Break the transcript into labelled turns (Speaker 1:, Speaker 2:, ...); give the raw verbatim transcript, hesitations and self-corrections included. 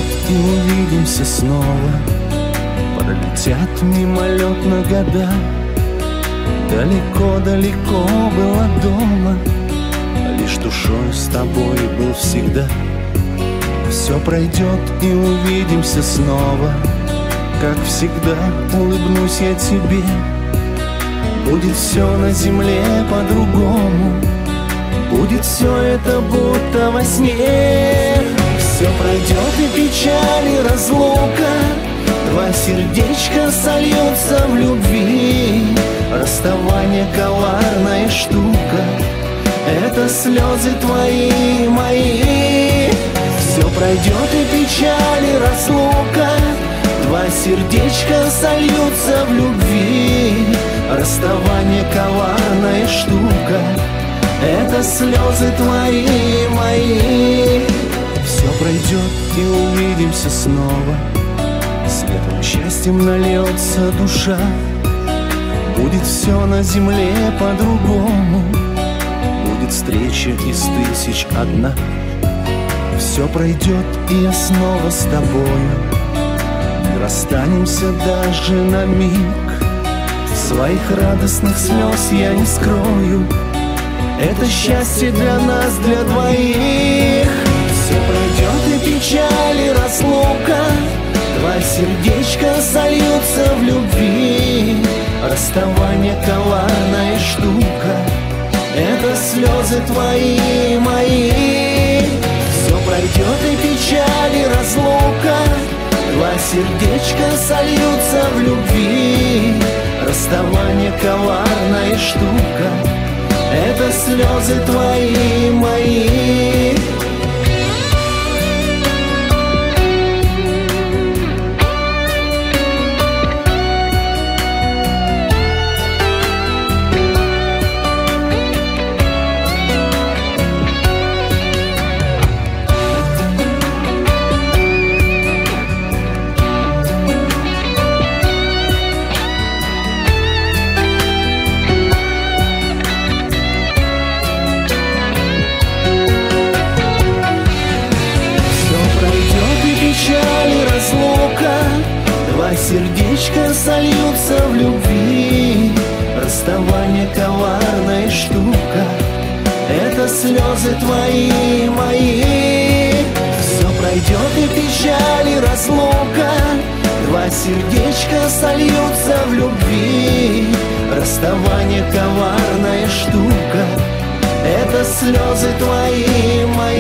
Speaker 1: и увидимся снова. Пролетят мимолетно года, далеко-далеко было дома, лишь душой с тобой был всегда. Все пройдет и увидимся снова, как всегда улыбнусь я тебе. Будет все на земле по-другому, будет все это будто во сне. Все пройдет и печаль, и разлука, два сердечка сольются в любви. Расставание коварная штука, это слезы твои и мои. Все пройдет и печаль, и разлука, два сердечка сольются в любви. Расставание коварная штука, это слезы твои и мои. Все пройдет и увидимся снова, светлым счастьем нальется душа. Будет все на земле по-другому, будет встреча из тысяч одна. Все пройдет, и я снова с тобою, не расстанемся даже на миг. Своих радостных слез я не скрою, это счастье для нас, для двоих. Все пройдет и печаль, и разлука, два сердечка сольются в любви. Расставание коварная штука, это слезы твои и мои. Все пройдет и печаль, и разлука, два сердечка сольются в любви. Расставание коварная штука, это слезы твои и мои. Сердечко сольются в любви. Расставание коварная штука, это слезы твои и мои. Все пройдет и печаль, и разлука, два сердечка сольются в любви. Расставание коварная штука, это слезы твои и мои.